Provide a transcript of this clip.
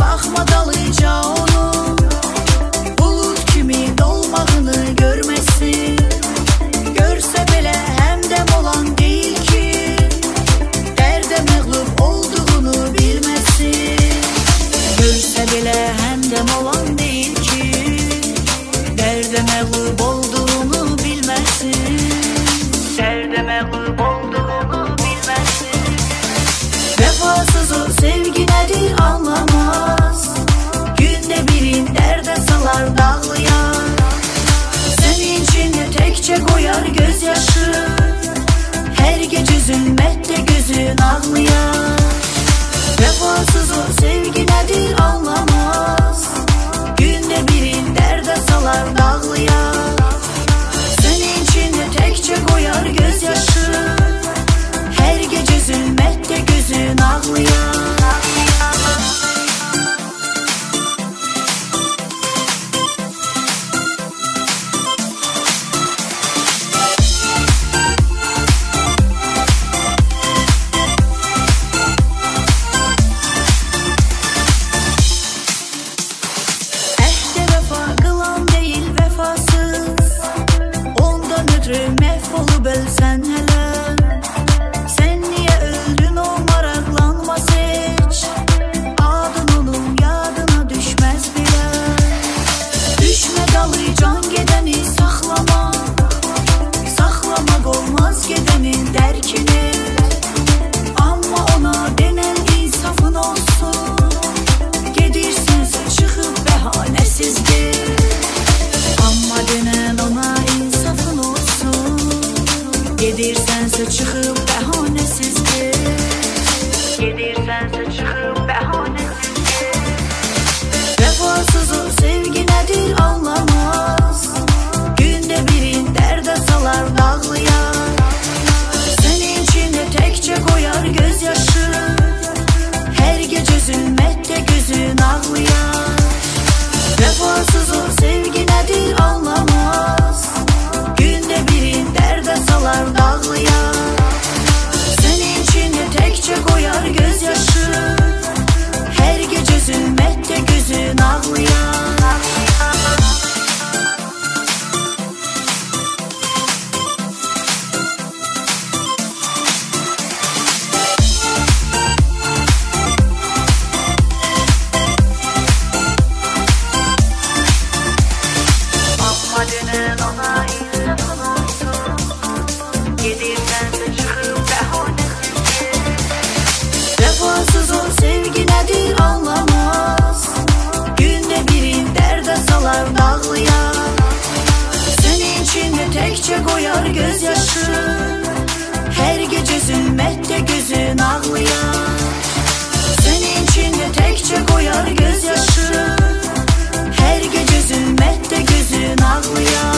bakma dalıca onun, bulut kimi dolmağını görmesin. Görse bile hemdem olan değil ki, derde məğlub olduğunu bilmesin. Görse bile hemdem olan değil ki, derde məğlub olduğunu bilmesin. Derde məğlub olduğunu bilmesin. Vefasız o sevgi nedir anlamaz, günde birin derde salar dağlayan. Senin içinde tekçe koyar gözyaşı, her gece zulmette gözün ağlayan. Vefasız o sevgi nedir anlamaz, günde birin derde salar dağlayan. Senin içinde tekçe koyar gözyaşı, her gece zulmette gözün ağlayan. Məhvolub ölsən hələ, sən niyə öldün o maraqlanmaz heç, adın onun yadına düşməz bilə. Düşmə dalı can gedəni saxlamaq, saxlamaq olmaz gedənin dərkini. Amma ona denən insafın olsun, gedirsən çıxıb bəhanəsizdir. Amma denən ona insafın olsun, gedirsənsə çıxıb bəhanəsizdir. Gedirsənsə çıxıb bəhanəsizdir. Vefasız o sevgi nədir anlamaz, gündə birin dərdə salar dağlayan. Senin içində təkcə koyar gözyaşı, hər gecə zülmətdə gözün ağlayan. Vefasız o sevgi nedir anlamaz, günde birin derde salar dağlayan. Senin içinde tekçe koyar gözyaşı, her gece zulmette gözün ağlayan. Vefasız o sevgi nedir anlamaz, günde birin derde salar dağlayan. Senin içinde tekçe koyar gözyaşı, her gece zulmette gözün ağlayan. Senin içinde tekçe koyar gözyaşı, her gece zulmette gözün ağlayan.